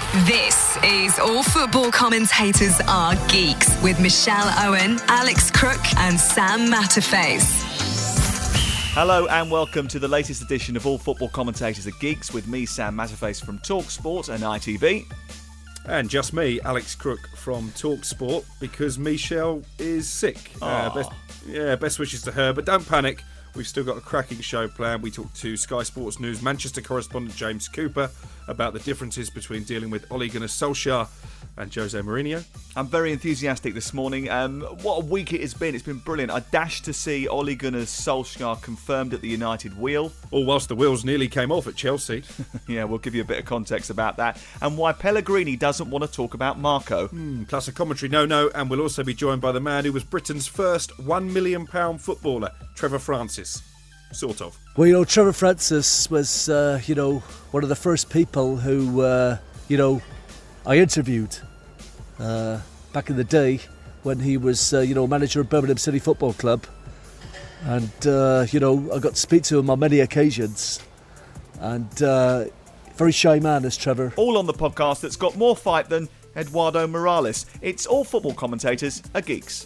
This is All Football Commentators Are Geeks with Michelle Owen, Alex Crook and Sam Matterface. Hello and welcome to the latest edition of All Football Commentators Are Geeks with me, Sam Matterface from TalkSport and ITV. And just me, Alex Crook from TalkSport, because Michelle is sick. Best wishes to her, but don't panic. We've still got a cracking show planned. We talked to Sky Sports News Manchester correspondent James Cooper about the differences between dealing with Ole Gunnar Solskjaer and Jose Mourinho. I'm very enthusiastic this morning. What a week it has been. It's been brilliant. I dashed to see Ole Gunnar Solskjaer confirmed at the United wheel. All whilst the wheels nearly came off at Chelsea. Yeah, we'll give you a bit of context about that. And why Pellegrini doesn't want to talk about Marco. Plus a commentary no, and we'll also be joined by the man who was Britain's first £1 million footballer, Trevor Francis. Sort of. Well, Trevor Francis was, one of the first people who, I interviewed back in the day when he was, manager of Birmingham City Football Club. And, I got to speak to him on many occasions. And very shy man is Trevor. All on the podcast that's got more fight than Eduardo Morales. It's All Football Commentators Are Geeks.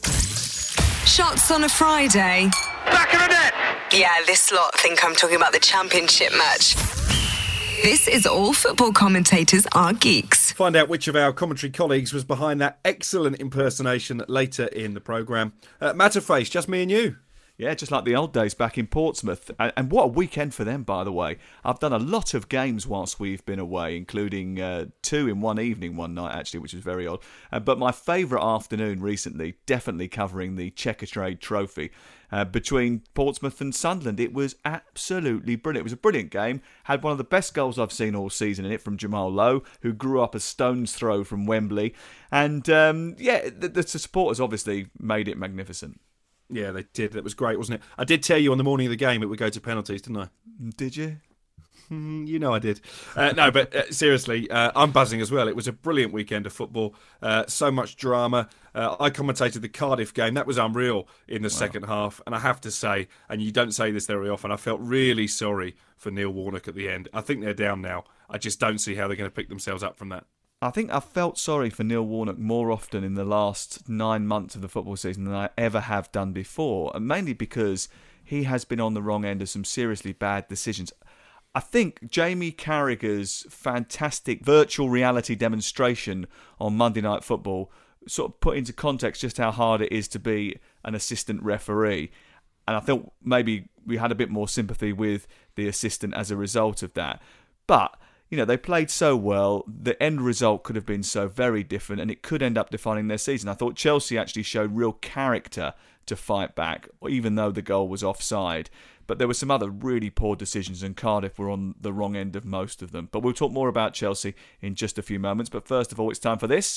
Shots on a Friday. Back of the net! Yeah, this lot think I'm talking about the championship match. This is All Football Commentators Are Geeks. Find out which of our commentary colleagues was behind that excellent impersonation later in the programme. Matterface, just me and you. Yeah, just like the old days back in Portsmouth. And what a weekend for them, by the way. I've done a lot of games whilst we've been away, including 2 in one evening one night, actually, which was very odd. But my favourite afternoon recently, definitely covering the Checkatrade Trophy between Portsmouth and Sunderland. It was absolutely brilliant. It was a brilliant game. Had one of the best goals I've seen all season in it from Jamal Lowe, who grew up a stone's throw from Wembley. And, the supporters obviously made it magnificent. Yeah, they did. That was great, wasn't it? I did tell you on the morning of the game it would go to penalties, didn't I? Did you? You know I did. Seriously, I'm buzzing as well. It was a brilliant weekend of football. So much drama. I commentated the Cardiff game. That was unreal in the second half. And I have to say, and you don't say this very often, I felt really sorry for Neil Warnock at the end. I think they're down now. I just don't see how they're going to pick themselves up from that. I think I felt sorry for Neil Warnock more often in the last 9 months of the football season than I ever have done before, and mainly because he has been on the wrong end of some seriously bad decisions. I think Jamie Carragher's fantastic virtual reality demonstration on Monday Night Football sort of put into context just how hard it is to be an assistant referee, and I think maybe we had a bit more sympathy with the assistant as a result of that. But they played so well, the end result could have been so very different, and it could end up defining their season. I thought Chelsea actually showed real character to fight back, even though the goal was offside. But there were some other really poor decisions, and Cardiff were on the wrong end of most of them. But we'll talk more about Chelsea in just a few moments. But first of all, it's time for this.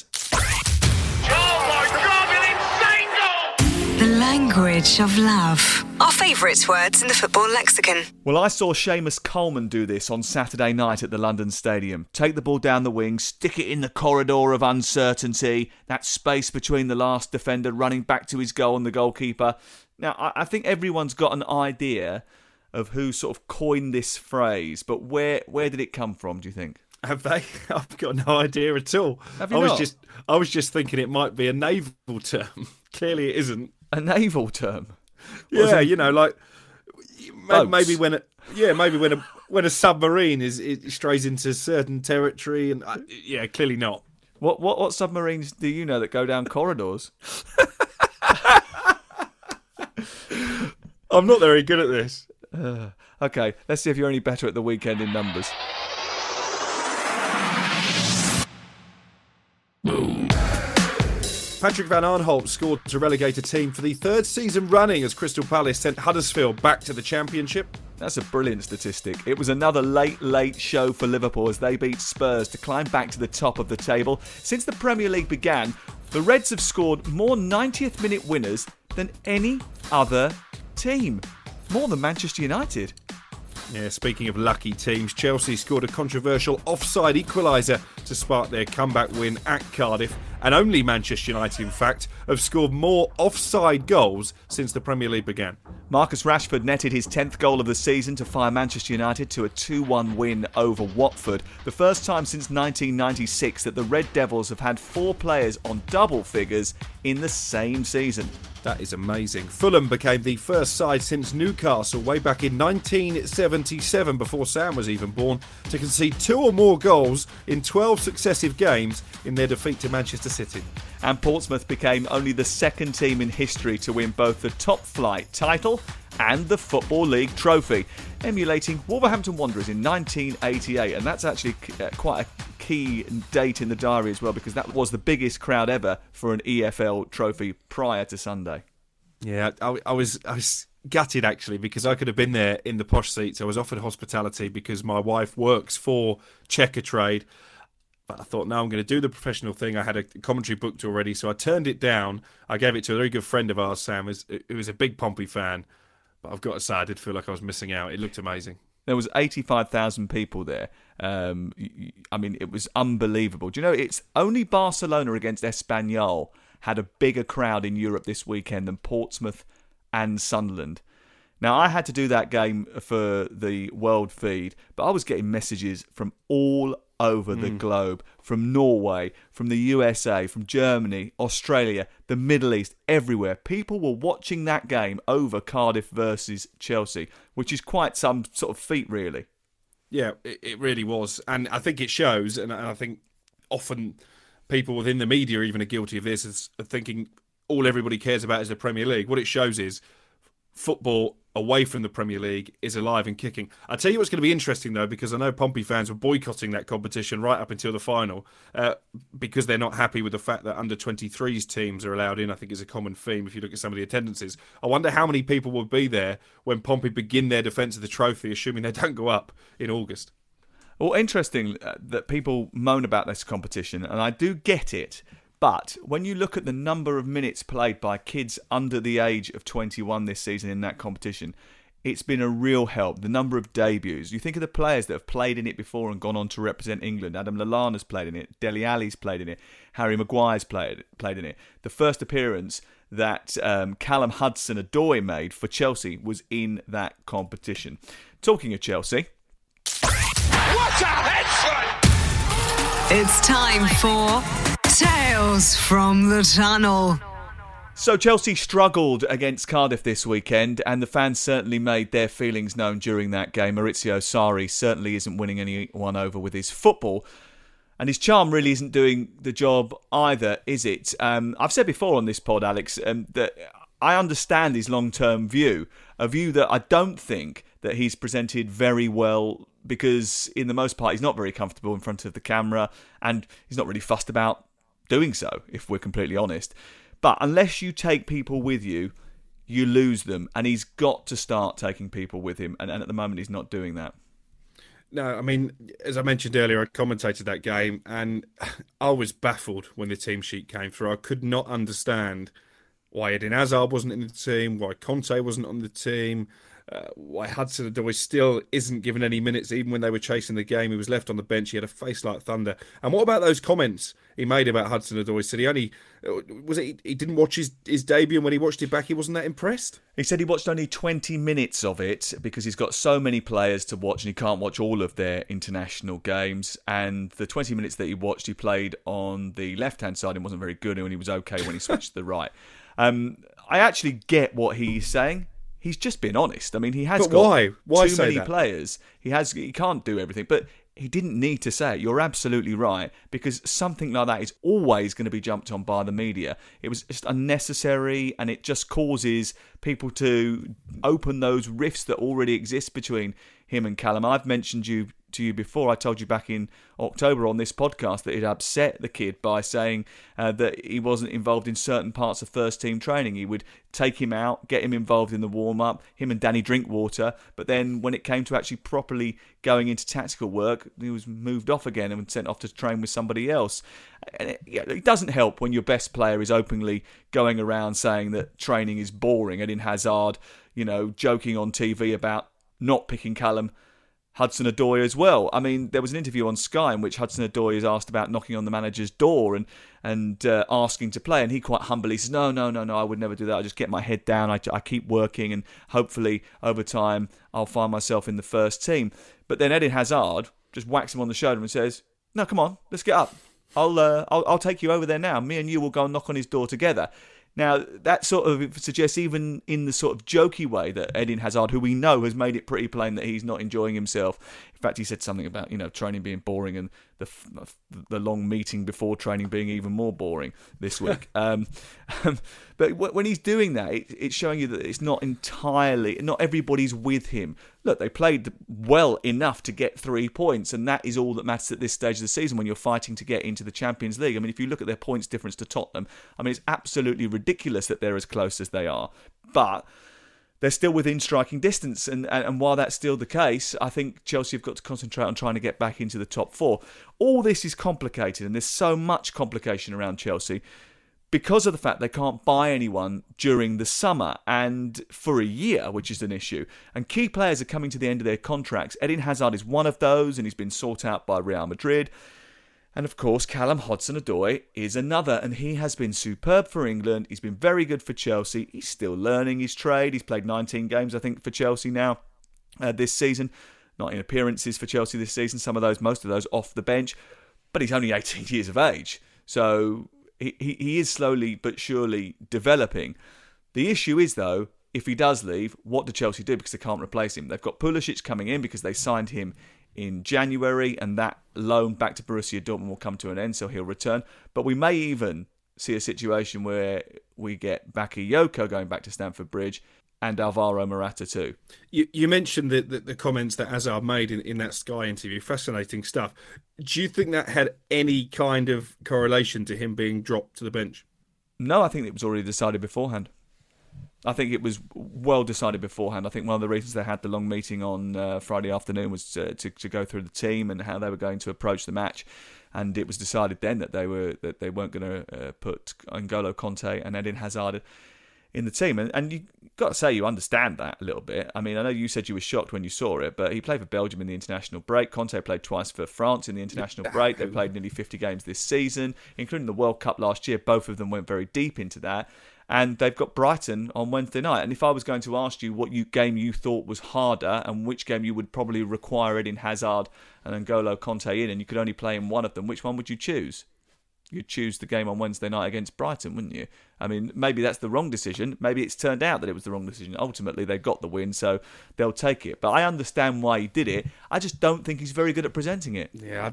The language of love. Our favourite words in the football lexicon. Well, I saw Seamus Coleman do this on Saturday night at the London Stadium. Take the ball down the wing, stick it in the corridor of uncertainty, that space between the last defender running back to his goal and the goalkeeper. Now, I think everyone's got an idea of who sort of coined this phrase, but where did it come from, do you think? Have they? I've got no idea at all. Have you not? I was just thinking it might be a naval term. Clearly it isn't. A naval term? Yeah, Boats. maybe when a submarine it strays into certain territory, and clearly not. What submarines do you know that go down corridors? I'm not very good at this. Okay, let's see if you're any better at the weekend in numbers. Patrick Van Aanholt scored to relegate a team for the third season running as Crystal Palace sent Huddersfield back to the Championship. That's a brilliant statistic. It was another late show for Liverpool as they beat Spurs to climb back to the top of the table. Since the Premier League began, the Reds have scored more 90th minute winners than any other team. More than Manchester United. Yeah, speaking of lucky teams, Chelsea scored a controversial offside equaliser to spark their comeback win at Cardiff, and only Manchester United, in fact, have scored more offside goals since the Premier League began. Marcus Rashford netted his 10th goal of the season to fire Manchester United to a 2-1 win over Watford. The first time since 1996 that the Red Devils have had 4 players on double figures in the same season. That is amazing. Fulham became the first side since Newcastle way back in 1977, before Sam was even born, to concede 2 or more goals in 12 successive games in their defeat to Manchester City. And Portsmouth became only the second team in history to win both the top flight title and the Football League trophy, emulating Wolverhampton Wanderers in 1988. And that's actually quite a key date in the diary as well, because that was the biggest crowd ever for an EFL trophy prior to Sunday. Yeah, I was gutted actually, because I could have been there in the posh seats. I was offered hospitality because my wife works for Checkatrade. But I thought, no, I'm going to do the professional thing. I had a commentary booked already, so I turned it down. I gave it to a very good friend of ours, Sam, who was a big Pompey fan. But I've got to say, I did feel like I was missing out. It looked amazing. There was 85,000 people there. I mean, it was unbelievable. Do you know, it's only Barcelona against Espanyol had a bigger crowd in Europe this weekend than Portsmouth and Sunderland. Now, I had to do that game for the world feed, but I was getting messages from all over the globe, from Norway, from the USA, from Germany, Australia, the Middle East, everywhere. People were watching that game over Cardiff versus Chelsea, which is quite some sort of feat, really. Yeah, it really was. And I think it shows, and I think often people within the media even are guilty of this, is thinking all everybody cares about is the Premier League. What it shows is football away from the Premier League is alive and kicking. I'll tell you what's going to be interesting, though, because I know Pompey fans were boycotting that competition right up until the final because they're not happy with the fact that under-23s teams are allowed in. I think is a common theme if you look at some of the attendances. I wonder how many people will be there when Pompey begin their defence of the trophy, assuming they don't go up in August. Well, interesting that people moan about this competition, and I do get it. But when you look at the number of minutes played by kids under the age of 21 this season in that competition, it's been a real help. The number of debuts. You think of the players that have played in it before and gone on to represent England. Adam Lallana's played in it. Dele Alli's played in it. Harry Maguire's played in it. The first appearance that Callum Hudson-Odoi made for Chelsea was in that competition. Talking of Chelsea... What a headshot! It's time for Tales from the Tunnel. So Chelsea struggled against Cardiff this weekend, and the fans certainly made their feelings known during that game. Maurizio Sarri certainly isn't winning anyone over with his football, and his charm really isn't doing the job either, is it? I've said before on this pod, Alex, that I understand his long-term view, a view that I don't think that he's presented very well, because in the most part he's not very comfortable in front of the camera, and he's not really fussed about doing so, if we're completely honest. But unless you take people with you, you lose them, and he's got to start taking people with him, and at the moment he's not doing that. No, I mean, as I mentioned earlier, I commentated that game, and I was baffled when the team sheet came through. I could not understand why Eden Hazard wasn't in the team, why Conte wasn't on the team, why Hudson-Odoi still isn't given any minutes, even when they were chasing the game. He was left on the bench. He had a face like thunder. And what about those comments he made about Hudson-Odoi? Said he didn't watch his debut, and when he watched it back, he wasn't that impressed. He said he watched only 20 minutes of it because he's got so many players to watch and he can't watch all of their international games. And the 20 minutes that he watched, he played on the left-hand side and wasn't very good, and he was okay when he switched to the right. I actually get what he's saying. He's just been honest. I mean, he has got why too many that? Players. He can't do everything, but he didn't need to say it. You're absolutely right, because something like that is always going to be jumped on by the media. It was just unnecessary, and it just causes people to open those rifts that already exist between him and Callum. I've mentioned to you before. I told you back in October on this podcast that it upset the kid by saying that he wasn't involved in certain parts of first team training. He would take him out, get him involved in the warm-up, him and Danny Drinkwater, but then when it came to actually properly going into tactical work, he was moved off again and sent off to train with somebody else. And it doesn't help when your best player is openly going around saying that training is boring. Eden Hazard, joking on TV about not picking Callum Hudson-Odoi as well. I mean, there was an interview on Sky in which Hudson-Odoi is asked about knocking on the manager's door and asking to play, and he quite humbly says, no, I would never do that. I just get my head down, I keep working, and hopefully over time I'll find myself in the first team. But then Eden Hazard just whacks him on the shoulder and says, no, come on, let's get up. I'll take you over there now. Me and you will go and knock on his door together. Now, that sort of suggests, even in the sort of jokey way, that Eden Hazard, who we know has made it pretty plain that he's not enjoying himself. In fact, he said something about, training being boring and the long meeting before training being even more boring this week. But when he's doing that, it's showing you that it's not everybody's with him. Look, they played well enough to get 3 points, and that is all that matters at this stage of the season when you're fighting to get into the Champions League. I mean, if you look at their points difference to Tottenham, I mean, it's absolutely ridiculous that they're as close as they are. But they're still within striking distance, and while that's still the case, I think Chelsea have got to concentrate on trying to get back into the top 4. All this is complicated, and there's so much complication around Chelsea because of the fact they can't buy anyone during the summer and for a year, which is an issue. And key players are coming to the end of their contracts. Eden Hazard is one of those, and he's been sought out by Real Madrid. And of course, Callum Hudson-Odoi is another, and he has been superb for England. He's been very good for Chelsea. He's still learning his trade. He's played 19 games, I think, for Chelsea now this season. Not in appearances for Chelsea this season. Most of those off the bench. But he's only 18 years of age. So he is slowly but surely developing. The issue is, though, if he does leave, what do Chelsea do? Because they can't replace him. They've got Pulisic coming in because they signed him in January, and that loan back to Borussia Dortmund will come to an end, so he'll return. But we may even see a situation where we get Bakayoko going back to Stamford Bridge and Alvaro Morata too. You mentioned the comments that Hazard made in that Sky interview. Fascinating stuff. Do you think that had any kind of correlation to him being dropped to the bench? No, I think it was already decided beforehand. I think it was well decided beforehand. I think one of the reasons they had the long meeting on Friday afternoon was to go through the team and how they were going to approach the match, and it was decided then that they weren't going to put N'Golo Kanté and Eden Hazard in the team. And you got to say you understand that a little bit. I mean, I know you said you were shocked when you saw it, but he played for Belgium in the international break. Kanté played twice for France in the international break. They played nearly 50 games this season, including the World Cup last year. Both of them went very deep into that. And they've got Brighton on Wednesday night. And if I was going to ask you what game you thought was harder and which game you would probably require Eden Hazard and N'Golo Kanté in, and you could only play in one of them, which one would you choose? You'd choose the game on Wednesday night against Brighton, wouldn't you? I mean, maybe that's the wrong decision. Maybe it's turned out that it was the wrong decision. Ultimately, they got the win, so they'll take it. But I understand why he did it. I just don't think he's very good at presenting it. Yeah,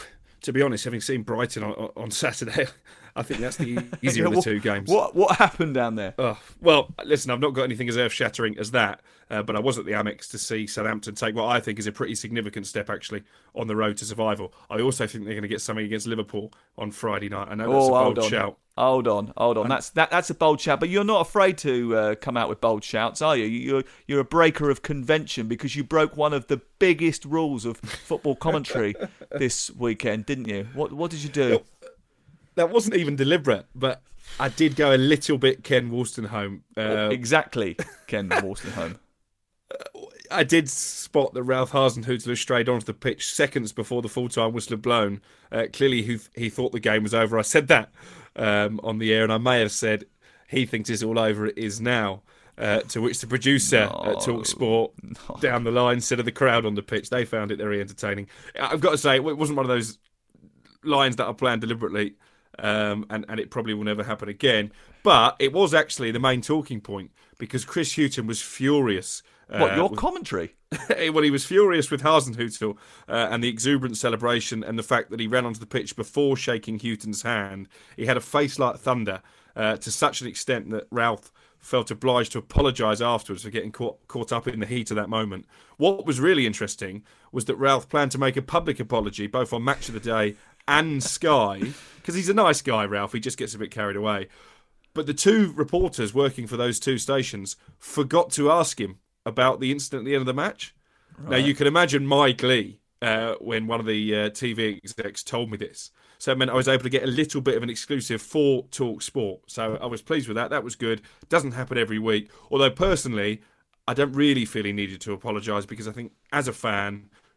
to be honest, having seen Brighton on Saturday, I think that's the easier of the two games. What happened down there? Well, listen, I've not got anything as earth-shattering as that, but I was at the Amex to see Southampton take what I think is a pretty significant step, actually, on the road to survival. I also think they're going to get something against Liverpool on Friday night. I know that's a bold shout. Hold on. That's a bold shout, but you're not afraid to come out with bold shouts, are you? You're a breaker of convention because you broke one of the biggest rules of football commentary this weekend, didn't you? What did you do? That wasn't even deliberate, but I did go a little bit Ken Wolstenholme. Exactly, Ken Wolstenholme. I did spot that Ralph Hasenhüttl strayed onto the pitch seconds before the full-time whistle had blown. Clearly, he thought the game was over. I said that on the air, and I may have said he thinks it's all over. It is now. To which the producer at TalkSport down the line said of the crowd on the pitch, they found it very entertaining. I've got to say, it wasn't one of those lines that I planned deliberately, and it probably will never happen again. But it was actually the main talking point because Chris Hughton was furious. Your commentary? Well, he was furious with Hasenhüttl and the exuberant celebration and the fact that he ran onto the pitch before shaking Houghton's hand. He had a face like thunder to such an extent that Ralph felt obliged to apologise afterwards for getting caught up in the heat of that moment. What was really interesting was that Ralph planned to make a public apology both on Match of the Day and Sky, because he's a nice guy, Ralph. He just gets a bit carried away. But the two reporters working for those two stations forgot to ask him about the incident at the end of the match. Right. Now, you can imagine my glee when one of the TV execs told me this. So it meant I was able to get a little bit of an exclusive for TalkSport. So I was pleased with that. That was good. Doesn't happen every week. Although, personally, I don't really feel he needed to apologise because I think, as a fan,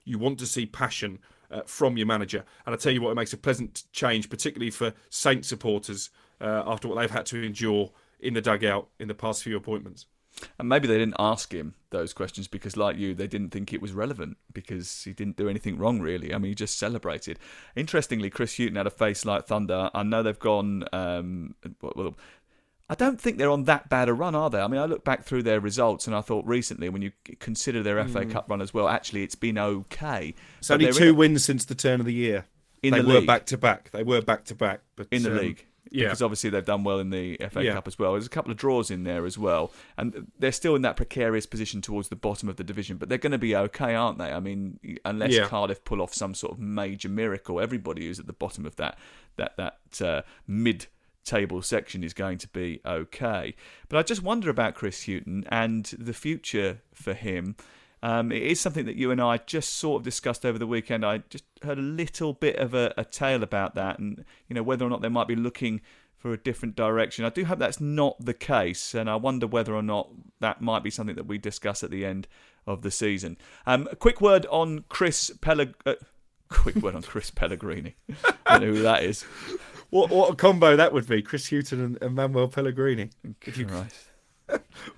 You want to see passion from your manager. And I tell you what, it makes a pleasant change, particularly for Saints supporters, after what they've had to endure in the dugout in the past few appointments. And maybe they didn't ask him those questions because, like you, they didn't think it was relevant because he didn't do anything wrong, really. I mean, he just celebrated. Interestingly, Chris Hughton had a face like thunder. I know they've gone... well, I don't think they're on that bad a run, are they? I mean, I look back through their results and I thought recently, when you consider their FA Cup run as well, actually it's been okay. It's only 2 wins since the turn of the year. They were back-to-back. They were back-to-back. But in the league. Yeah. Because obviously they've done well in the FA Cup as well. There's a couple of draws in there as well. And they're still in that precarious position towards the bottom of the division. But they're going to be okay, aren't they? I mean, unless Cardiff pull off some sort of major miracle, everybody who's at the bottom of that mid-table section is going to be okay. But I just wonder about Chris Hughton and the future for him. It is something that you and I just sort of discussed over the weekend. I just heard a little bit of a tale about that, and whether or not they might be looking for a different direction. I do hope that's not the case, and I wonder whether or not that might be something that we discuss at the end of the season. A quick word on Chris Pellegrini. I don't know who that is. What a combo that would be, Chris Hughton and Manuel Pellegrini. Right.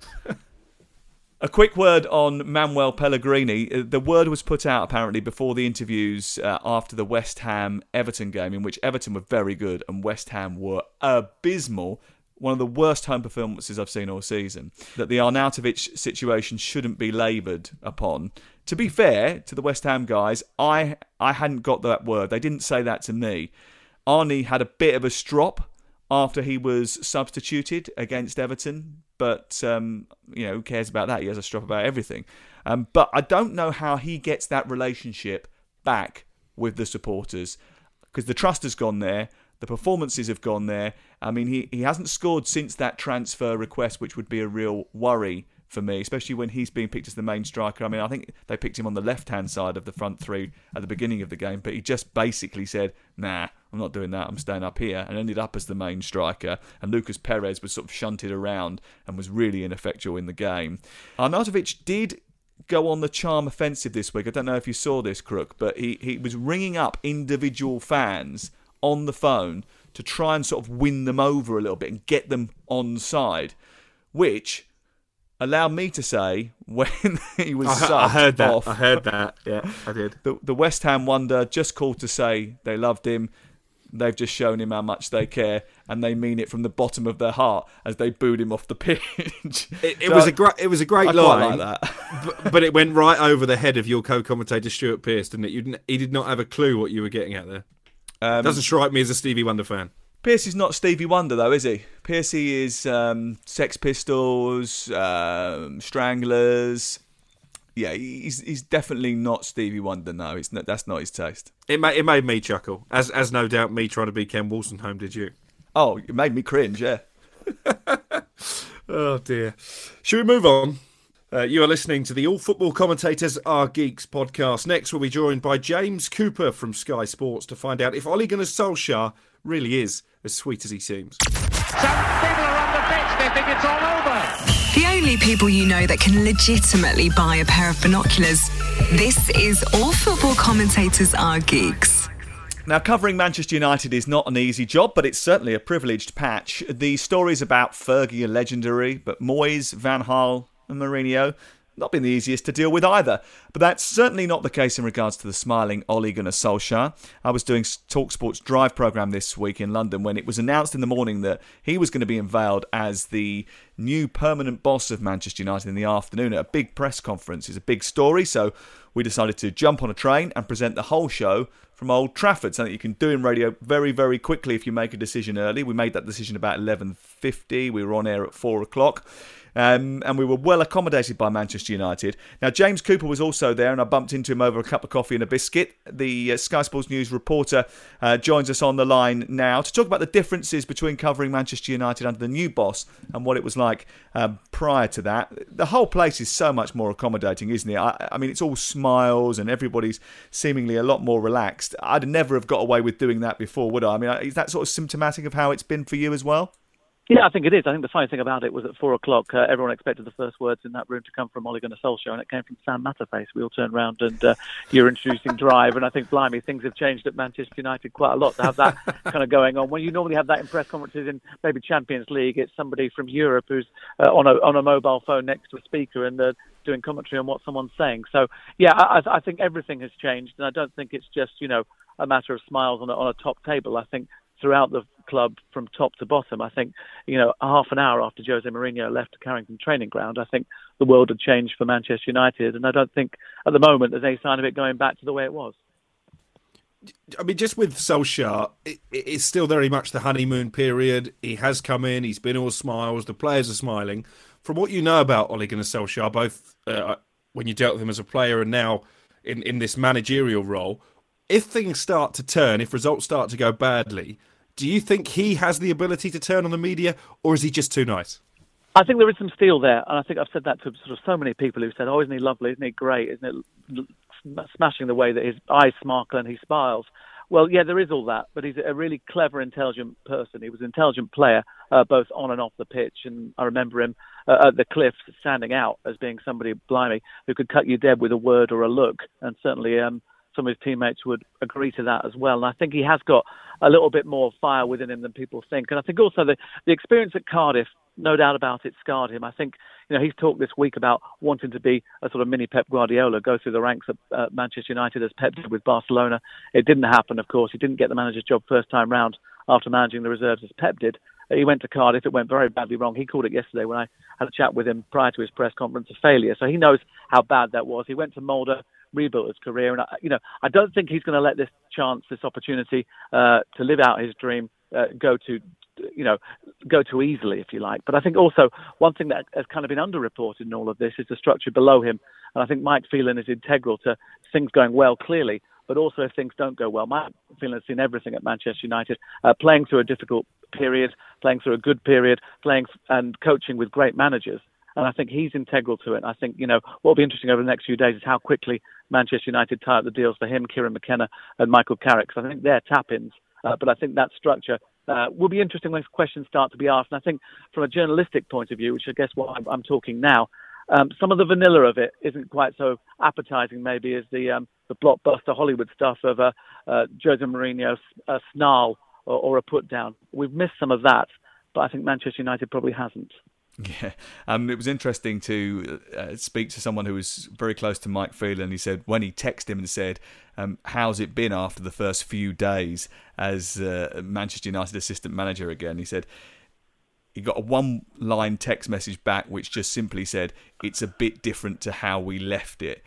A quick word on Manuel Pellegrini. The word was put out apparently before the interviews after the West Ham-Everton game, in which Everton were very good and West Ham were abysmal. One of the worst home performances I've seen all season. That the Arnautovic situation shouldn't be laboured upon. To be fair to the West Ham guys, I hadn't got that word. They didn't say that to me. Arnie had a bit of a strop after he was substituted against Everton. But, who cares about that? He has a strop about everything. But I don't know how he gets that relationship back with the supporters. Because the trust has gone there. The performances have gone there. I mean, he hasn't scored since that transfer request, which would be a real worry for me, especially when he's being picked as the main striker. I mean, I think they picked him on the left-hand side of the front three at the beginning of the game, but he just basically said, nah, I'm not doing that, I'm staying up here, and ended up as the main striker. And Lucas Perez was sort of shunted around and was really ineffectual in the game. Arnautovic did go on the charm offensive this week. I don't know if you saw this, Crook, but he was ringing up individual fans on the phone to try and sort of win them over a little bit and get them on side, which allowed me to say when he was subbed off. I heard that. Yeah, I did. The West Ham wonder just called to say they loved him. They've just shown him how much they care, and they mean it from the bottom of their heart as they booed him off the pitch. It was a great line, quite like that. but it went right over the head of your co-commentator Stuart Pearce, didn't it? He did not have a clue what you were getting at there. Doesn't strike me as a Stevie Wonder fan. Pearcey's not Stevie Wonder, though, is he? Pearcey is Sex Pistols, Stranglers. Yeah, he's definitely not Stevie Wonder. No, that's not his taste. It made me chuckle, as no doubt me trying to be Ken Wolstenholme did you. Oh, it made me cringe, yeah. Oh dear. Should we move on? You are listening to the All Football Commentators Are Geeks podcast. Next, we'll be joined by James Cooper from Sky Sports to find out if Ole Gunnar Solskjaer really is as sweet as he seems. Some people are on the pitch, they think it's all over. The only people you know that can legitimately buy a pair of binoculars. This is All Football Commentators Are Geeks. Now, covering Manchester United is not an easy job, but it's certainly a privileged patch. The stories about Fergie are legendary, but Moyes, Van Gaal and Mourinho not been the easiest to deal with either. But that's certainly not the case in regards to the smiling Ole Gunnar Solskjaer. I was doing TalkSport's Drive programme this week in London when it was announced in the morning that he was going to be unveiled as the new permanent boss of Manchester United in the afternoon at a big press conference. It's a big story, so we decided to jump on a train and present the whole show from Old Trafford, something you can do in radio very, very quickly if you make a decision early. We made that decision about 11:50. We were on air at 4 o'clock. And we were well accommodated by Manchester United. Now, James Cooper was also there, and I bumped into him over a cup of coffee and a biscuit. The Sky Sports News reporter joins us on the line now to talk about the differences between covering Manchester United under the new boss and what it was like prior to that. The whole place is so much more accommodating, isn't it? I mean, it's all smiles and everybody's seemingly a lot more relaxed. I'd never have got away with doing that before, would I? I mean, is that sort of symptomatic of how it's been for you as well? Yeah, I think it is. I think the funny thing about it was at 4 o'clock, everyone expected the first words in that room to come from Ole Gunnar Solskjaer, and it came from Sam Matterface. We all turned round and you're introducing Drive, and I think, blimey, things have changed at Manchester United quite a lot to have that kind of going on. When you normally have that in press conferences in maybe Champions League, it's somebody from Europe who's on a mobile phone next to a speaker and doing commentary on what someone's saying. So, yeah, I think everything has changed, and I don't think it's just, a matter of smiles on a top table. I think throughout the club from top to bottom, I think, half an hour after Jose Mourinho left the Carrington training ground, I think the world had changed for Manchester United, and I don't think at the moment there's any sign of it going back to the way it was. I mean, just with Solskjaer, it's still very much the honeymoon period. He has come in, he's been all smiles, the players are smiling. From what you know about Ole Gunnar Solskjaer, both when you dealt with him as a player and now in this managerial role, if things start to turn, if results start to go badly, do you think he has the ability to turn on the media, or is he just too nice? I think there is some steel there, and I think I've said that to sort of so many people who said, "Oh, isn't he lovely? Isn't he great? Isn't it smashing the way that his eyes sparkle and he smiles?" Well, yeah, there is all that, but he's a really clever, intelligent person. He was an intelligent player, both on and off the pitch, and I remember him at the Cliffs standing out as being somebody, blimey, who could cut you dead with a word or a look, and certainly some of his teammates would agree to that as well. And I think he has got a little bit more fire within him than people think. And I think also the experience at Cardiff, no doubt about it, scarred him. I think, he's talked this week about wanting to be a sort of mini Pep Guardiola, go through the ranks at Manchester United as Pep did with Barcelona. It didn't happen, of course. He didn't get the manager's job first time round after managing the reserves as Pep did. He went to Cardiff. It went very badly wrong. He called it yesterday when I had a chat with him prior to his press conference, a failure. So he knows how bad that was. He went to Molde, rebuilt his career, and I don't think he's going to let this opportunity to live out his dream go too easily, if you like. But I think also one thing that has kind of been underreported in all of this is the structure below him, and I think Mike Phelan is integral to things going well, clearly, but also if things don't go well. Mike Phelan has seen everything at Manchester United, playing through a difficult period, playing through a good period, playing and coaching with great managers. And I think he's integral to it. I think, what will be interesting over the next few days is how quickly Manchester United tie up the deals for him, Kieran McKenna and Michael Carrick. So I think they're tap-ins. But I think that structure will be interesting when questions start to be asked. And I think from a journalistic point of view, which I guess what I'm talking now, some of the vanilla of it isn't quite so appetizing maybe as the blockbuster Hollywood stuff of Jose Mourinho, a snarl or a put-down. We've missed some of that, but I think Manchester United probably hasn't. Yeah, it was interesting to speak to someone who was very close to Mike Phelan. He said when he texted him and said, how's it been after the first few days as Manchester United assistant manager again? He said he got a one-line text message back which just simply said, it's a bit different to how we left it.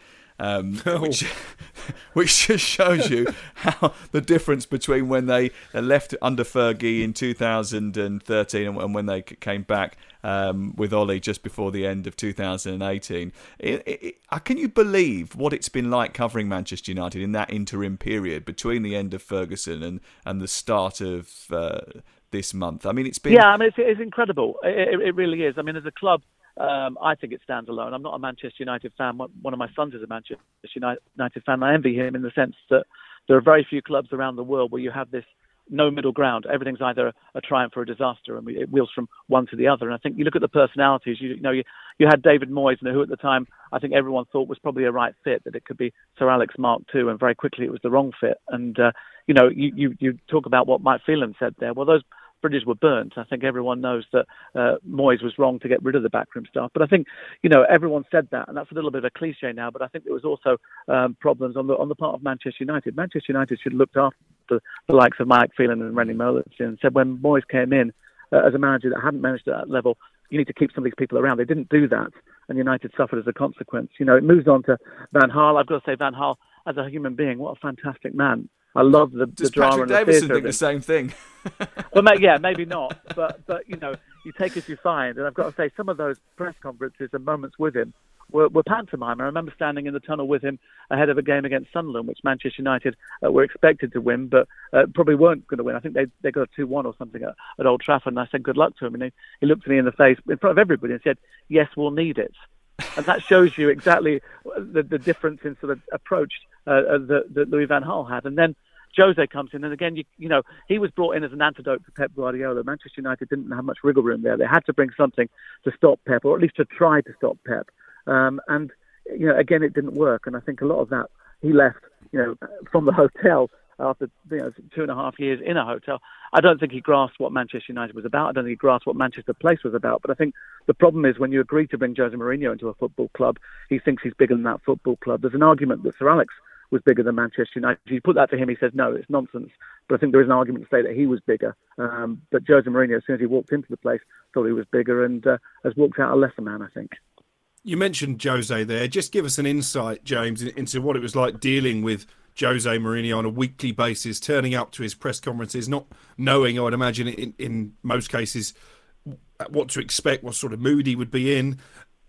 Which just shows you how the difference between when they left under Fergie in 2013 and when they came back with Ole just before the end of 2018. Can you believe what it's been like covering Manchester United in that interim period between the end of Ferguson and the start of this month? I mean, it's been... Yeah, I mean, it's incredible. It really is. I mean, as a club, I think it stands alone. I'm not a Manchester United fan. One of my sons is a Manchester United fan. I envy him in the sense that there are very few clubs around the world where you have this no middle ground. Everything's either a triumph or a disaster, and it wheels from one to the other. And I think you look at the personalities. You had David Moyes, who at the time I think everyone thought was probably a right fit, that it could be Sir Alex Mark II, and very quickly it was the wrong fit. And you talk about what Mike Phelan said there. Well, those bridges were burnt. I think everyone knows that Moyes was wrong to get rid of the backroom staff. But I think, everyone said that, and that's a little bit of a cliche now, but I think there was also problems on the part of Manchester United. Manchester United should have looked after the likes of Mike Phelan and Rennie Mollison and said when Moyes came in as a manager that hadn't managed at that level, you need to keep some of these people around. They didn't do that, and United suffered as a consequence. It moves on to Van Gaal. I've got to say, Van Gaal, as a human being, what a fantastic man. I love the drama and the theatre. Does Patrick Davison think the same thing? Well, maybe not. But you take as you find. And I've got to say, some of those press conferences and moments with him were pantomime. I remember standing in the tunnel with him ahead of a game against Sunderland, which Manchester United were expected to win, but probably weren't going to win. I think they got a 2-1 or something at Old Trafford, and I said good luck to him. And he looked at me in the face in front of everybody and said, yes, we'll need it. And that shows you exactly the difference in sort of approach that Louis van Gaal had. And then Jose comes in, and again, you know, he was brought in as an antidote to Pep Guardiola. Manchester United didn't have much wriggle room there. They had to bring something to stop Pep, or at least to try to stop Pep. And you know, again, it didn't work. And I think a lot of that, he left, you know, from the hotel after 2.5 years in a hotel. I don't think he grasped what Manchester United was about. I don't think he grasped what Manchester Place was about. But I think the problem is when you agree to bring Jose Mourinho into a football club, he thinks he's bigger than that football club. There's an argument that Sir Alex was bigger than Manchester United. If you put that to him, he says, no, it's nonsense. But I think there is an argument to say that he was bigger. But Jose Mourinho, as soon as he walked into the place, thought he was bigger and has walked out a lesser man, I think. You mentioned Jose there. Just give us an insight, James, into what it was like dealing with Jose Mourinho on a weekly basis, turning up to his press conferences, not knowing, I would imagine, in most cases, what to expect, what sort of mood he would be in.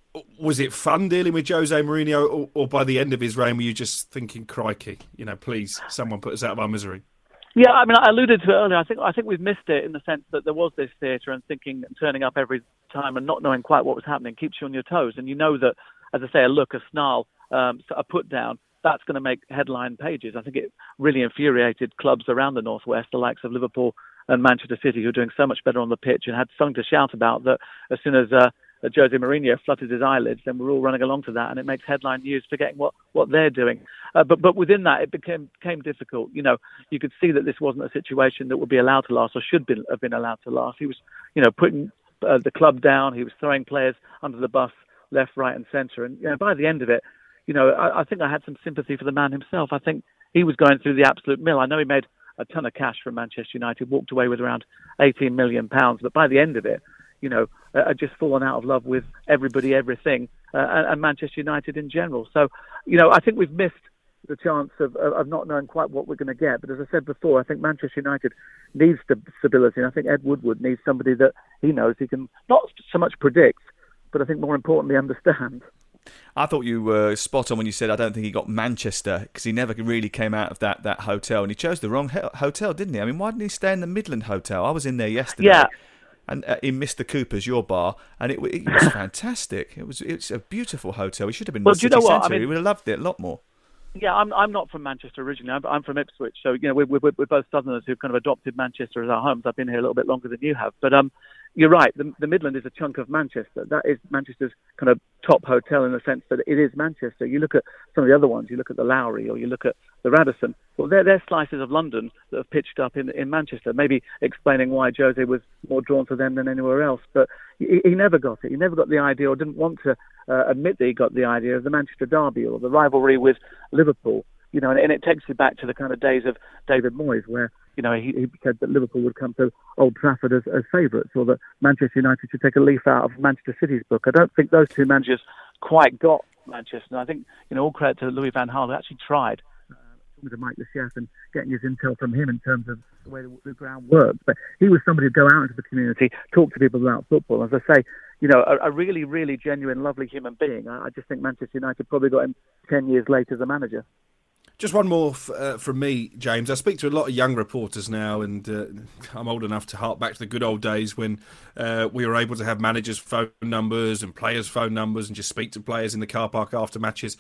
Was it fun dealing with Jose Mourinho, or by the end of his reign, were you just thinking, crikey, you know, please, someone put us out of our misery? Yeah, I mean, I alluded to it earlier. I think we've missed it in the sense that there was this theatre, and thinking and turning up every time and not knowing quite what was happening keeps you on your toes. And you know that, as I say, a look, a snarl, a put down, that's going to make headline pages. I think it really infuriated clubs around the Northwest, the likes of Liverpool and Manchester City, who are doing so much better on the pitch and had something to shout about, that as soon as Jose Mourinho fluttered his eyelids, then we're all running along to that, and it makes headline news, forgetting what they're doing. But within that, it became difficult. You know, you could see that this wasn't a situation that would be allowed to last, or have been allowed to last. He was, you know, putting the club down. He was throwing players under the bus, left, right, and centre. And you know, by the end of it, you know, I think I had some sympathy for the man himself. I think he was going through the absolute mill. I know he made a ton of cash from Manchester United, walked away with around £18 million, but by the end of it, you know, had just fallen out of love with everybody, everything, and Manchester United in general. So, you know, I think we've missed the chance of not knowing quite what we're going to get. But as I said before, I think Manchester United needs stability, and I think Ed Woodward needs somebody that he knows he can not so much predict, but I think more importantly understand. I thought you were spot on when you said I don't think he got Manchester, because he never really came out of that hotel, and he chose the wrong hotel, didn't he? I mean, why didn't he stay in the Midland Hotel? I was in there yesterday. Yeah. And in Mr. Cooper's, your bar, and it was fantastic. It's a beautiful hotel. He should have been in the city centre. I mean, he would have loved it a lot more. Yeah, I'm not from Manchester originally. I'm from Ipswich, so you know we're both Southerners who've kind of adopted Manchester as our homes. I've been here a little bit longer than you have, but you're right. The Midland is a chunk of Manchester. That is Manchester's kind of top hotel in the sense that it is Manchester. You look at some of the other ones. You look at the Lowry, or you look at the Radisson. Well, they're slices of London that have pitched up in Manchester. Maybe explaining why Jose was more drawn to them than anywhere else. But he never got it. He never got the idea, or didn't want to admit that he got the idea of the Manchester derby or the rivalry with Liverpool. You know, and it takes you back to the kind of days of David Moyes, where you know he said that Liverpool would come to Old Trafford as favourites, or that Manchester United should take a leaf out of Manchester City's book. I don't think those two managers quite got Manchester. And I think, you know, all credit to Louis van Gaal, who actually tried with Mike Le Chef and getting his intel from him in terms of the way the ground works. But he was somebody who'd go out into the community, talk to people about football. As I say, you know, a really, really genuine, lovely human being. I just think Manchester United probably got him 10 years later as a manager. Just one more from me, James. I speak to a lot of young reporters now, and I'm old enough to hark back to the good old days when we were able to have managers' phone numbers and players' phone numbers and just speak to players in the car park after matches.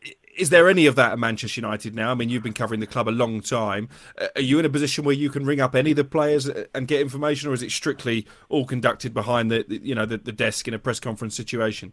Is there any of that at Manchester United now? I mean, you've been covering the club a long time. Are you in a position where you can ring up any of the players and get information, or is it strictly all conducted behind the desk in a press conference situation?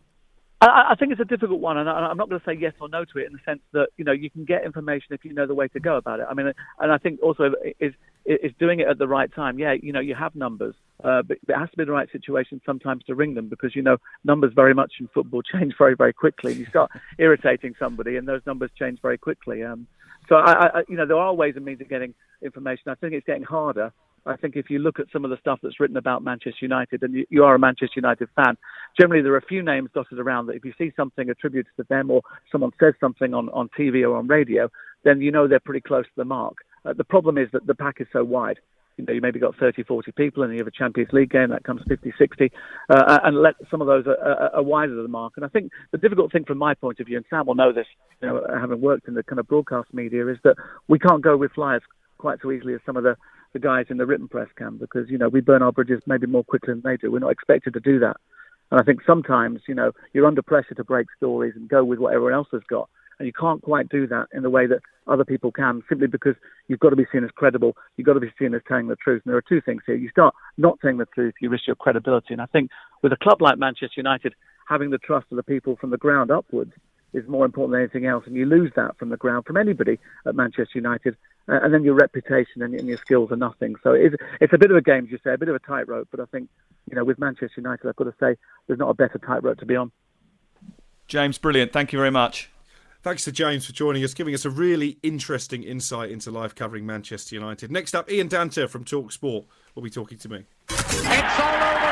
I think it's a difficult one, and I'm not going to say yes or no to it in the sense that, you know, you can get information if you know the way to go about it. I mean, and I think also is doing it at the right time. Yeah, you know, you have numbers, but it has to be the right situation sometimes to ring them, because, you know, numbers very much in football change very, very quickly. You start irritating somebody and those numbers change very quickly. So, you know, there are ways and means of getting information. I think it's getting harder. I think if you look at some of the stuff that's written about Manchester United, and you are a Manchester United fan, generally there are a few names dotted around that if you see something attributed to them, or someone says something on TV or on radio, then you know they're pretty close to the mark. The problem is that the pack is so wide. You know, you maybe got 30, 40 people, and you have a Champions League game that comes 50, 60, and some of those are wider than the mark. And I think the difficult thing from my point of view, and Sam will know this, you know, having worked in the kind of broadcast media, is that we can't go with flyers quite so easily as some of the guys in the written press can, because, you know, we burn our bridges maybe more quickly than they do. We're not expected to do that. And I think sometimes, you know, you're under pressure to break stories and go with what everyone else has got. And you can't quite do that in the way that other people can, simply because you've got to be seen as credible. You've got to be seen as telling the truth. And there are two things here. You start not telling the truth, you risk your credibility. And I think with a club like Manchester United, having the trust of the people from the ground upwards is more important than anything else. And you lose that from the ground, from anybody at Manchester United. And then your reputation and your skills are nothing. So it's a bit of a game, as you say, a bit of a tightrope. But I think, with Manchester United, I've got to say, there's not a better tightrope to be on. James, brilliant. Thank you very much. Thanks to James for joining us, giving us a really interesting insight into live covering Manchester United. Next up, Ian Danter from TalkSport will be talking to me. It's all over,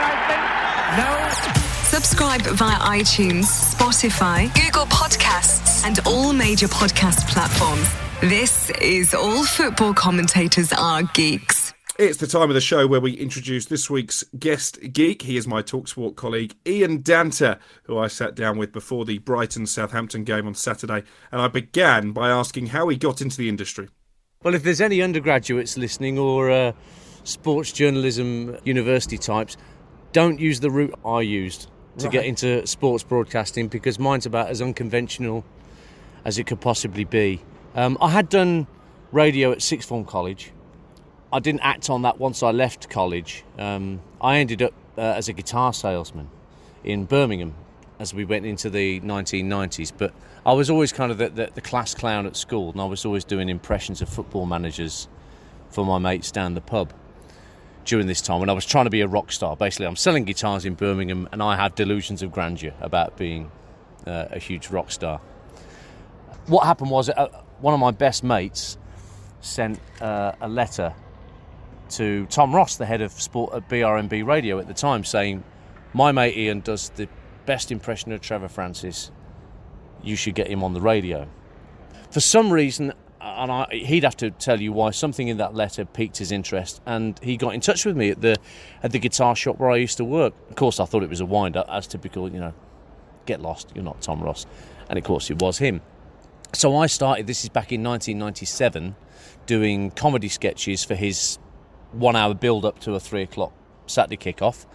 I think. No. Subscribe via iTunes, Spotify, Google Podcasts, and all major podcast platforms. This is All Football Commentators Are Geeks. It's the time of the show where we introduce this week's guest geek. He is my TalkSport colleague, Ian Danter, who I sat down with before the Brighton-Southampton game on Saturday. And I began by asking how he got into the industry. Well, if there's any undergraduates listening or sports journalism university types, don't use the route I used to get into sports broadcasting, because mine's about as unconventional as it could possibly be. I had done radio at sixth form college. I didn't act on that once I left college. I ended up as a guitar salesman in Birmingham as we went into the 1990s. But I was always kind of the class clown at school, and I was always doing impressions of football managers for my mates down the pub during this time when I was trying to be a rock star. Basically, I'm selling guitars in Birmingham, and I had delusions of grandeur about being a huge rock star. What happened was one of my best mates sent a letter to Tom Ross, the head of sport at BRMB Radio at the time, saying, my mate Ian does the best impression of Trevor Francis. You should get him on the radio. For some reason, and he'd have to tell you why, something in that letter piqued his interest, and he got in touch with me at the guitar shop where I used to work. Of course, I thought it was a wind-up, as typical, get lost, you're not Tom Ross. And of course, it was him. So I started, this is back in 1997, doing comedy sketches for his 1 hour build-up to a 3 o'clock Saturday kick-off,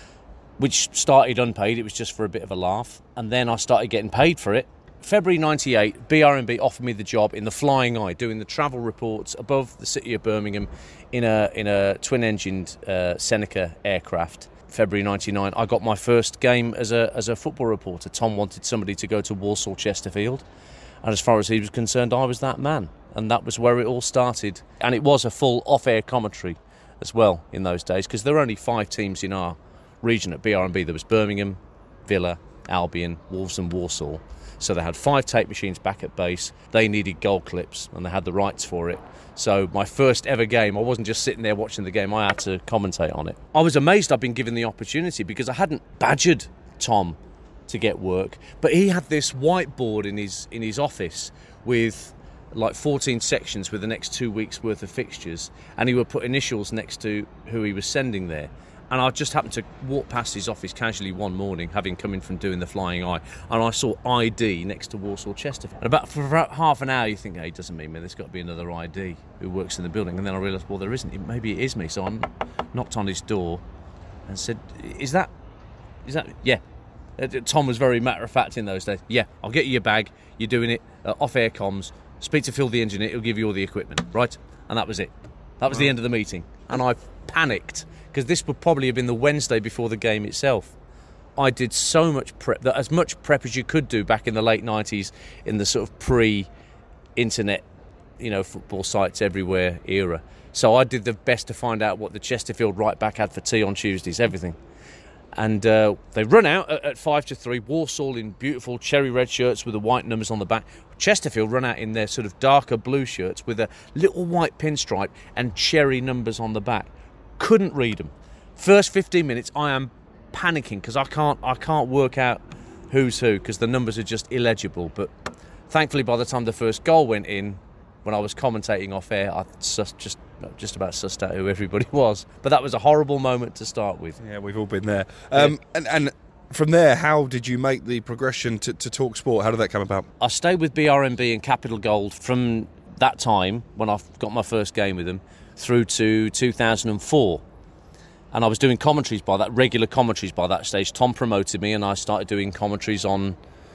which started unpaid. It was just for a bit of a laugh. And then I started getting paid for it. February 98, BRMB offered me the job in the Flying Eye, doing the travel reports above the city of Birmingham in a twin-engined Seneca aircraft. February 99, I got my first game as a football reporter. Tom wanted somebody to go to Walsall Chesterfield, and as far as he was concerned, I was that man. And that was where it all started. And it was a full off-air commentary as well in those days, because there were only 5 teams in our region at BRMB. There was Birmingham, Villa, Albion, Wolves and Walsall. So they had 5 tape machines back at base. They needed goal clips, and they had the rights for it. So my first ever game, I wasn't just sitting there watching the game, I had to commentate on it. I was amazed I'd been given the opportunity, because I hadn't badgered Tom to get work, but he had this whiteboard in his office with like 14 sections with the next 2 weeks worth of fixtures, and he would put initials next to who he was sending there. And I just happened to walk past his office casually one morning, having come in from doing the Flying Eye, and I saw ID next to Walsall Chesterfield. And for about half an hour you think, hey, it doesn't mean me, there's got to be another ID who works in the building. And then I realised, well, there isn't. Maybe it is me. So I knocked on his door and said, is that yeah. Tom was very matter-of-fact in those days. Yeah, I'll get you your bag, you're doing it, off-air comms, speak to Phil the engineer, he'll give you all the equipment, right? And that was it. That was the end of the meeting. And I panicked, because this would probably have been the Wednesday before the game itself. I did so much prep, that as much prep as you could do back in the late 90s in the sort of pre-internet, football sites everywhere era. So I did the best to find out what the Chesterfield right back had for tea on Tuesdays, everything. And they run out at 5-3. Walsall in beautiful cherry red shirts with the white numbers on the back. Chesterfield run out in their sort of darker blue shirts with a little white pinstripe and cherry numbers on the back. Couldn't read them. First 15 minutes, I am panicking because I can't work out who's who, because the numbers are just illegible. But thankfully, by the time the first goal went in, when I was commentating off air, I just about sussed out who everybody was. But that was a horrible moment to start with. Yeah, we've all been there. And from there, how did you make the progression to TalkSport? How did that come about? I stayed with BRMB and Capital Gold from that time, when I got my first game with them, through to 2004. And I was doing commentaries by that, regular commentaries by that stage. Tom promoted me, and I started doing commentaries on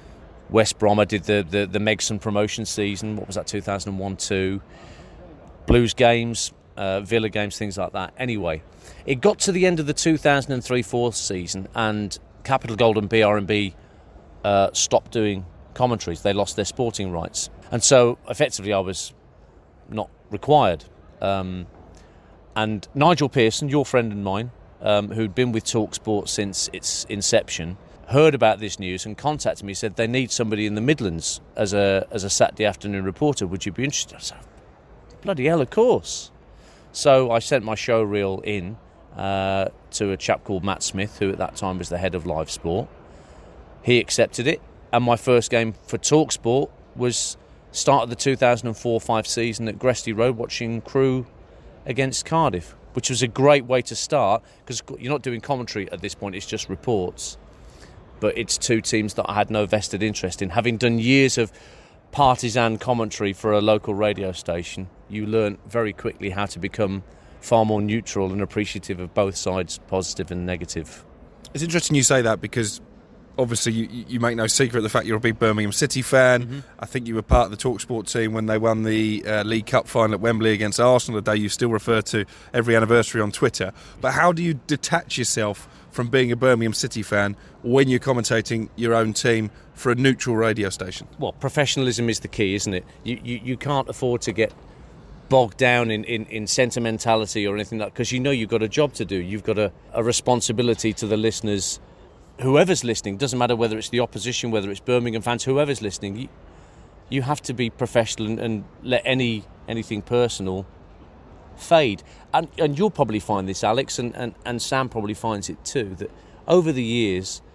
West Brom, I did the Megson promotion season. What was that, 2001-2? Blues games, Villa games, things like that. Anyway, it got to the end of the 2003-4 season and Capital Gold and BRB stopped doing commentaries. They lost their sporting rights. And so, effectively, I was not required. And Nigel Pearson, your friend and mine, who'd been with TalkSport since its inception, heard about this news and contacted me, said they need somebody in the Midlands as a Saturday afternoon reporter. Would you be interested? I said, bloody hell, of course. So I sent my show reel in to a chap called Matt Smith, who at that time was the head of live sport. He accepted it, and my first game for TalkSport was start of the 2004-5 season at Gresty Road, watching Crewe against Cardiff, which was a great way to start, because you're not doing commentary at this point, it's just reports. But it's two teams that I had no vested interest in. Having done years of partisan commentary for a local radio station, you learn very quickly how to become far more neutral and appreciative of both sides, positive and negative. It's interesting you say that, because obviously you make no secret of the fact you're a big Birmingham City fan. Mm-hmm. I think you were part of the TalkSport team when they won the League Cup final at Wembley against Arsenal, a day you still refer to every anniversary on Twitter. But how do you detach yourself from being a Birmingham City fan when you're commentating your own team for a neutral radio station? Well, professionalism is the key, isn't it? You can't afford to get bogged down in sentimentality or anything like that, because you know you've got a job to do. You've got a responsibility to the listeners. Whoever's listening, doesn't matter whether it's the opposition, whether it's Birmingham fans, whoever's listening, you have to be professional and let anything personal fade. And you'll probably find this, Alex, and Sam probably finds it too, that over the years,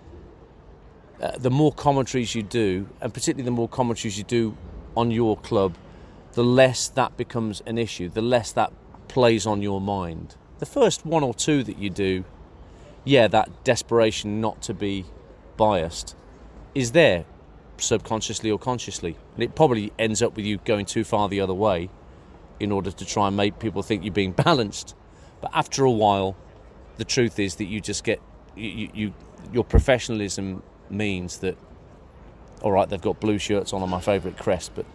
the more commentaries you do, and particularly the more commentaries you do on your club, the less that becomes an issue, the less that plays on your mind. The first one or two that you do, that desperation not to be biased is there, subconsciously or consciously. And it probably ends up with you going too far the other way in order to try and make people think you're being balanced. But after a while, the truth is that you just get... your professionalism means that, all right, they've got blue shirts on my favourite crest, but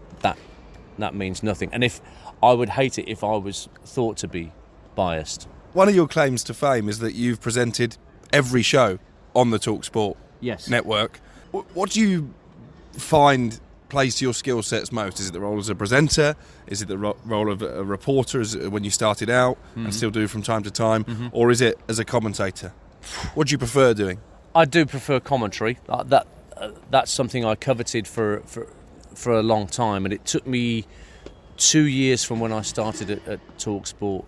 that means nothing. And if I would hate it if I was thought to be biased. One of your claims to fame is that you've presented every show on the TalkSport network. What do you find plays to your skill sets most? Is it the role as a presenter? Is it the role of a reporter when you started out and still do from time to time? Or is it as a commentator? What do you prefer doing? I do prefer commentary. That's something I coveted for a long time, and it took me 2 years from when I started at TalkSport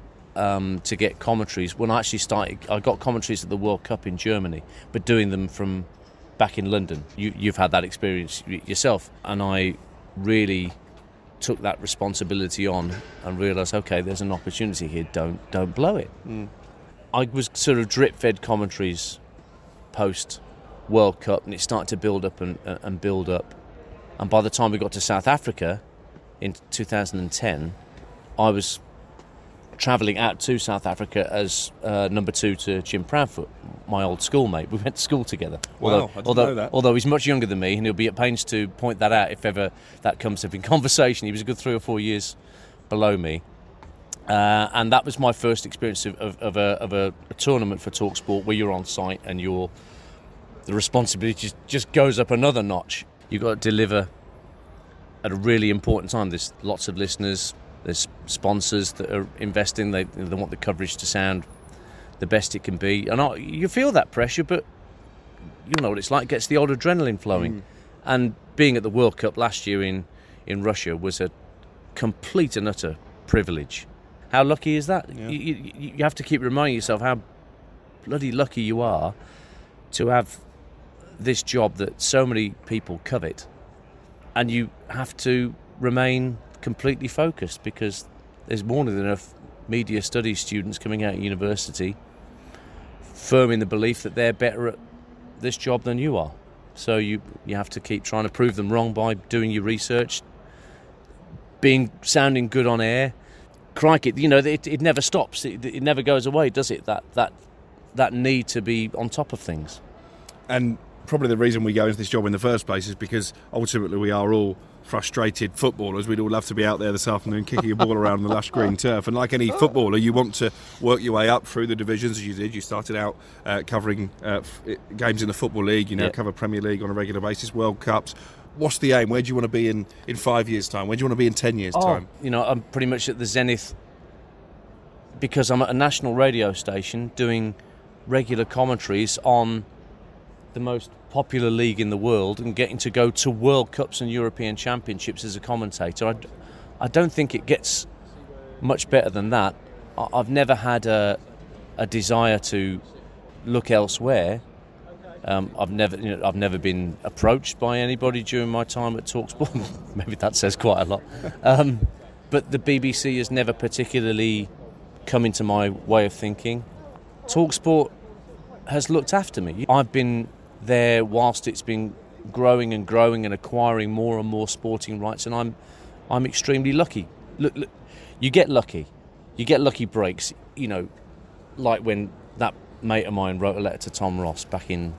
to get commentaries. When I actually started, I got commentaries at the World Cup in Germany, but doing them from back in London. You've had that experience yourself, and I really took that responsibility on and realised, okay, there's an opportunity here. Don't blow it. I was sort of drip-fed commentaries post World Cup, and it started to build up and build up. And by the time we got to South Africa in 2010, I was travelling out to South Africa as number 2 to Jim Proudfoot, my old schoolmate. We went to school together. Wow, I didn't know that. Although he's much younger than me, and he'll be at pains to point that out if ever that comes up in conversation. He was a good 3 or 4 years below me. And that was my first experience of a tournament for TalkSport, where you're on site and the responsibility just goes up another notch. You've got to deliver at a really important time. There's lots of listeners, there's sponsors that are investing, they want the coverage to sound the best it can be. And you feel that pressure, but you know what it's like, it gets the old adrenaline flowing. And being at the World Cup last year in Russia was a complete and utter privilege. How lucky is that? Yeah. You have to keep reminding yourself how bloody lucky you are to have this job that so many people covet, and you have to remain completely focused, because there's more than enough media studies students coming out of university firm in the belief that they're better at this job than you are. So you have to keep trying to prove them wrong by doing your research, sounding good on air. Crikey, it never stops. It never goes away, does it? That need to be on top of things. And probably the reason we go into this job in the first place is because ultimately we are all frustrated footballers. We'd all love to be out there this afternoon kicking a ball around the lush green turf, and like any footballer, you want to work your way up through the divisions as you did. You started out covering games in the Football League, you now cover Premier League on a regular basis, World Cups. What's the aim? Where do you want to be in 5 years' time? Where do you want to be in 10 years' time? I'm pretty much at the zenith because I'm at a national radio station doing regular commentaries on the most popular league in the world and getting to go to World Cups and European Championships as a commentator. I don't think it gets much better than that. I've never had a desire to look elsewhere. I've never been approached by anybody during my time at TalkSport. Maybe that says quite a lot. But the BBC has never particularly come into my way of thinking. TalkSport has looked after me. I've been there whilst it's been growing and acquiring more and more sporting rights, and I'm extremely lucky. Look, you get lucky breaks. Like when that mate of mine wrote a letter to Tom Ross back in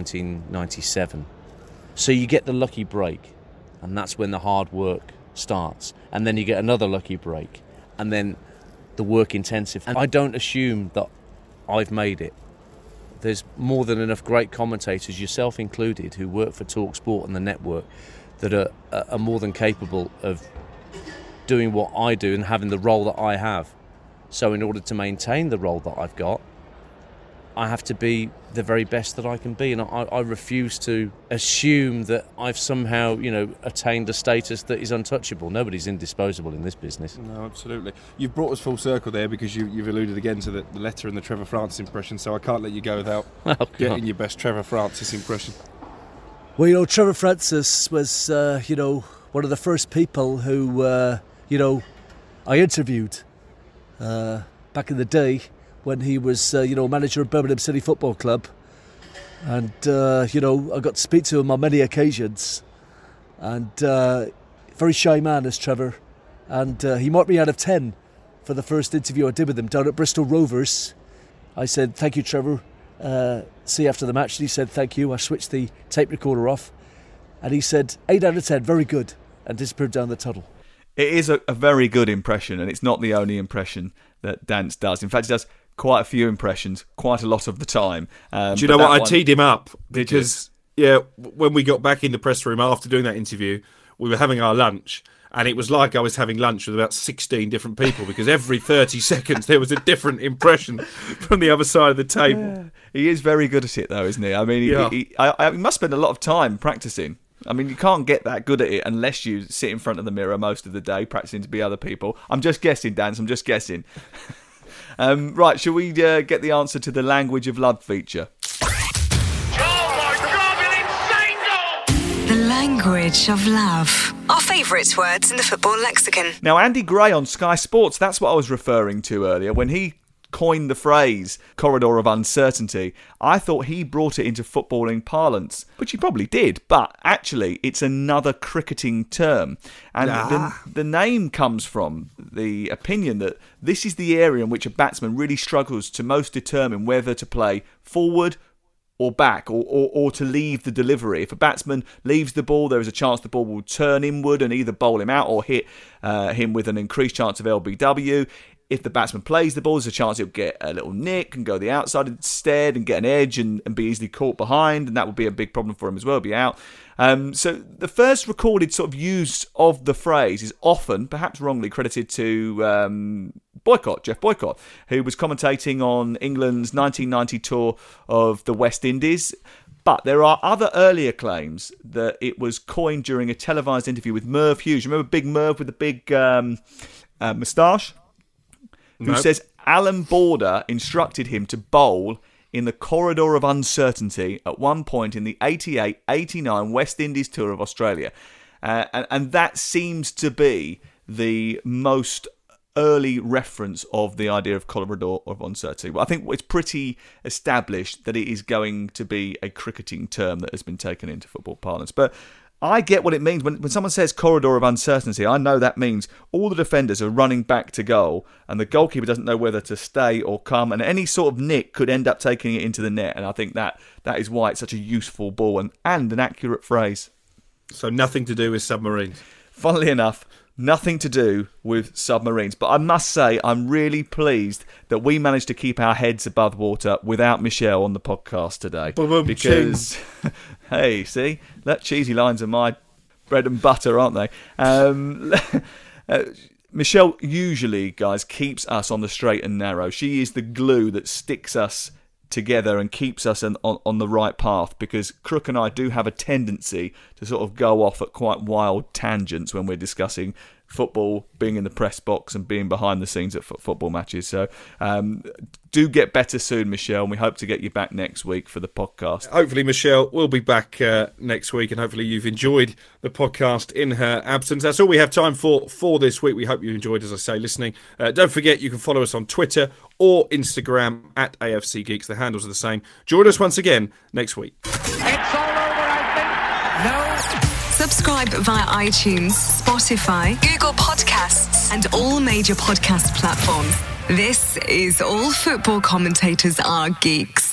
1997. So you get the lucky break, and that's when the hard work starts, and then you get another lucky break, and then the work intensive. And I don't assume that I've made it. There's more than enough great commentators, yourself included, who work for TalkSport and the network that are more than capable of doing what I do and having the role that I have. So in order to maintain the role that I've got, I have to be the very best that I can be, and I refuse to assume that I've somehow, attained a status that is untouchable. Nobody's indisposable in this business. No, absolutely. You've brought us full circle there because you've alluded again to the letter and the Trevor Francis impression, so I can't let you go without getting your best Trevor Francis impression. Well, Trevor Francis was, one of the first people who, I interviewed back in the day when he was, manager of Birmingham City Football Club. And, I got to speak to him on many occasions. And very shy man is Trevor. And he marked me out of 10 for the first interview I did with him down at Bristol Rovers. I said, thank you, Trevor. See you after the match. And he said, thank you. I switched the tape recorder off. And he said, 8 out of 10, very good. And disappeared down the tunnel. It is a very good impression, and it's not the only impression that Dance does. In fact, he does quite a few impressions, quite a lot of the time. Do you know what? I teed him up because, when we got back in the press room after doing that interview, we were having our lunch, and it was like I was having lunch with about 16 different people because every 30 seconds there was a different impression from the other side of the table. Yeah. He is very good at it, though, isn't he? I mean, he must spend a lot of time practicing. I mean, you can't get that good at it unless you sit in front of the mirror most of the day practicing to be other people. I'm just guessing, Dan. I'm just guessing. Right, shall we get the answer to the language of love feature? Oh my God, an insane goal! The language of love. Our favourite words in the football lexicon. Now, Andy Gray on Sky Sports, that's what I was referring to earlier. When he coined the phrase corridor of uncertainty, I thought he brought it into footballing parlance, which he probably did, but actually it's another cricketing term. And the name comes from the opinion that this is the area in which a batsman really struggles to most determine whether to play forward or back, or to leave the delivery. If a batsman leaves the ball, there is a chance the ball will turn inward and either bowl him out or hit him with an increased chance of LBW. If the batsman plays the ball, there's a chance he'll get a little nick and go the outside instead and get an edge and be easily caught behind, and that would be a big problem for him as well, be out. So the first recorded sort of use of the phrase is often, perhaps wrongly, credited to Jeff Boycott, who was commentating on England's 1990 tour of the West Indies. But there are other earlier claims that it was coined during a televised interview with Merv Hughes. Remember Big Merv with the big moustache? Who says Alan Border instructed him to bowl in the corridor of uncertainty at one point in the 88-89 West Indies tour of Australia. And that seems to be the most early reference of the idea of corridor of uncertainty. Well, I think it's pretty established that it is going to be a cricketing term that has been taken into football parlance. But I get what it means. When someone says corridor of uncertainty, I know that means all the defenders are running back to goal and the goalkeeper doesn't know whether to stay or come, and any sort of nick could end up taking it into the net. And I think that is why it's such a useful ball and an accurate phrase. So nothing to do with submarines. Funnily enough, nothing to do with submarines. But I must say, I'm really pleased that we managed to keep our heads above water without Michelle on the podcast today. Because, hey, see, that cheesy lines are my bread and butter, aren't they? Michelle usually, guys, keeps us on the straight and narrow. She is the glue that sticks us together and keeps us on the right path, because Crook and I do have a tendency to sort of go off at quite wild tangents when we're discussing football, being in the press box and being behind the scenes at football matches. So do get better soon, Michelle, and we hope to get you back next week for the podcast. Hopefully Michelle will be back next week, and hopefully you've enjoyed the podcast in her absence. That's all we have time for this week. We hope you enjoyed, as I say, listening. Don't forget, you can follow us on Twitter or Instagram at AFC Geeks. The handles are the same. Join us once again next week. It's all over, I think. No. Subscribe via iTunes, Spotify, Google Podcasts, and all major podcast platforms. This is All Football Commentators Are Geeks.